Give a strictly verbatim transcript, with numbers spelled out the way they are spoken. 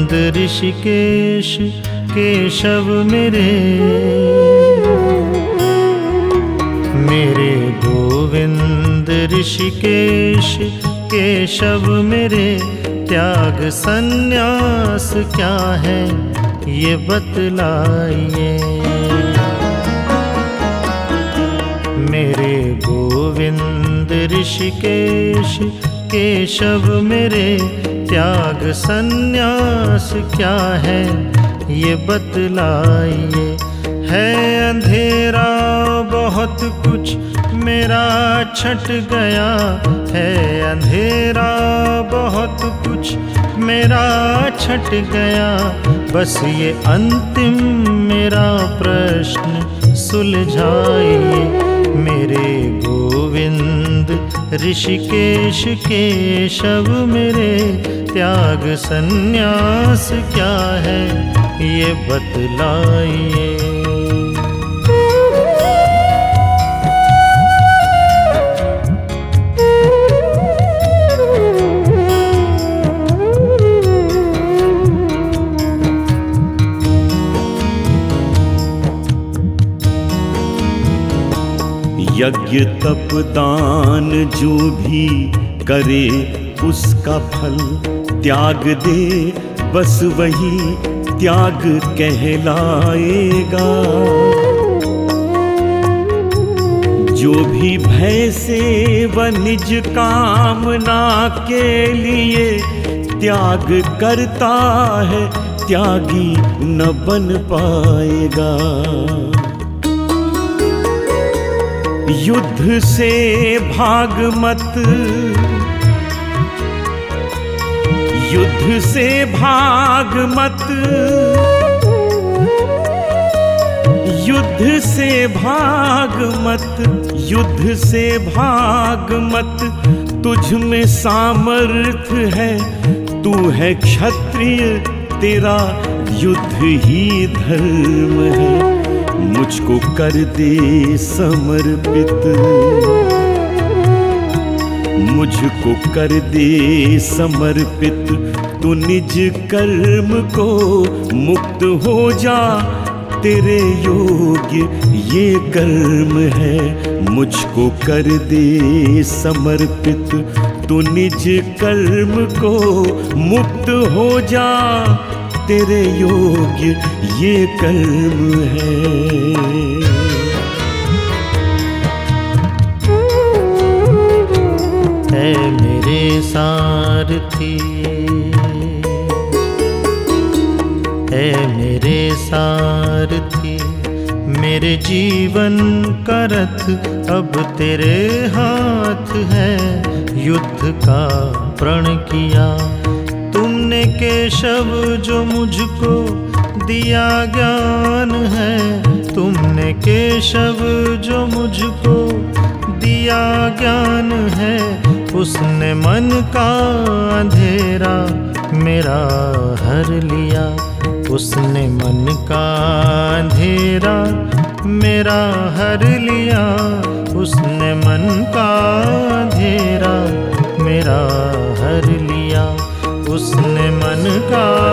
गोविंद ऋषिकेश केशव मेरे, मेरे गोविंद ऋषिकेश केशव मेरे। त्याग संन्यास क्या है ये बतलाइए, मेरे गोविंद ऋषिकेश केशव मेरे। त्याग संन्यास क्या है ये बतलाइए। है अंधेरा बहुत कुछ मेरा छट गया, है अंधेरा बहुत कुछ मेरा छट गया। बस ये अंतिम मेरा प्रश्न सुलझाइए, मेरे गोविंद ऋषिकेश केशव मेरे। त्याग संन्यास क्या है ये बतलाइए। यज्ञ तप दान जो भी करे उसका फल त्याग दे, बस वही त्याग कहलाएगा। जो भी भय से व निज कामना के लिए त्याग करता है, त्यागी न बन पाएगा। युद्ध से भाग मत, युद्ध से भाग मत, युद्ध से भाग मत, युद्ध से भाग मत। तुझ में सामर्थ्य है, तू है क्षत्रिय, तेरा युद्ध ही धर्म है। मुझको कर दे समर्पित, मुझको कर दे समर्पित। तू निज कर्म को मुक्त हो जा, तेरे योग्य ये कर्म है। मुझको कर दे समर्पित, तू निज कर्म को मुक्त हो जा, तेरे योग्य ये कर्म है। है मेरे सारथी, है मेरे सारथी, मेरे जीवन का रथ अब तेरे हाथ है। युद्ध का प्रण किया तुमने केशव, जो मुझको दिया ज्ञान है। तुमने केशव जो मुझको दिया ज्ञान है, उसने मन का अंधेरा मेरा हर लिया। उसने मन का अंधेरा मेरा हर लिया, उसने मन का अंधेरा मेरा हर लिया। उसने मन का